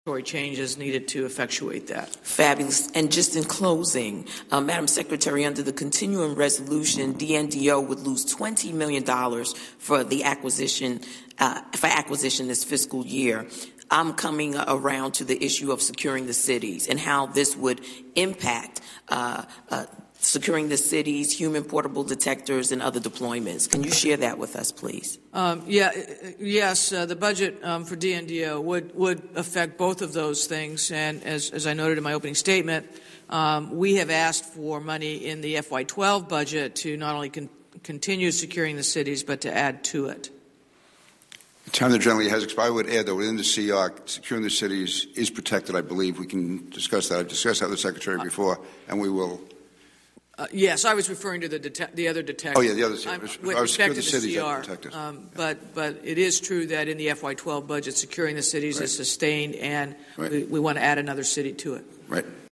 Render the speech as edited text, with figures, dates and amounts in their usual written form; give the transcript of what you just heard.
changes needed to effectuate that. Fabulous. And just in closing, Madam Secretary, under the continuing resolution, DNDO would lose $20 million for the acquisition this fiscal year. I'm coming around to the issue of securing the cities and how this would impact securing the cities, human portable detectors, and other deployments. Can you share that with us, please? Yes, the budget for DNDO would affect both of those things. And as I noted in my opening statement, we have asked for money in the FY12 budget to not only continue securing the cities, but to add to it. The time that generally has expired. I would add that within the CR, securing the cities is protected. I believe we can discuss that. I've discussed that with the Secretary before, and we will. Yes, I was referring to the other detectors. Oh, yeah, the other. With respect to the CR, but it is true that in the FY12 budget, securing the cities is sustained, and we want to add another city to it. Right.